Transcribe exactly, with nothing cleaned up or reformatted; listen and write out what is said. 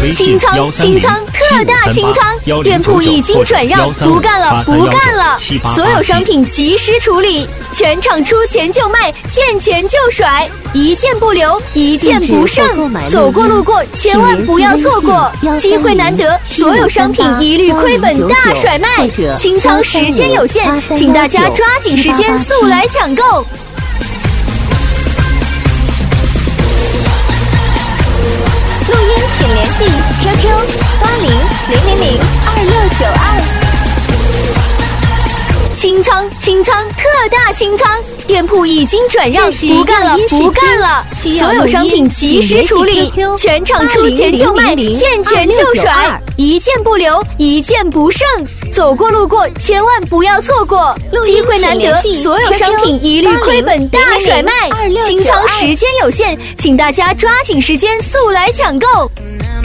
清仓清仓特大清仓，店铺已经转让，不干了不干了！所有商品及时处理，全场出钱就卖，见钱就甩，一件不留，一件不剩。走过路过千万不要错过，机会难得，所有商品一律亏本大甩卖，清仓时间有限，请大家抓紧时间速来抢购。 录音请联系 Q Q 八零零零零二六九二。 清仓清仓特大清仓，店铺已经转让，不干了不干了！所有商品及时处理，全场出钱就卖，见钱就甩，一件不留，一件不剩。走过路过千万不要错过，机会难得，所有商品一律亏本大甩卖，清仓时间有限，请大家抓紧时间速来抢购。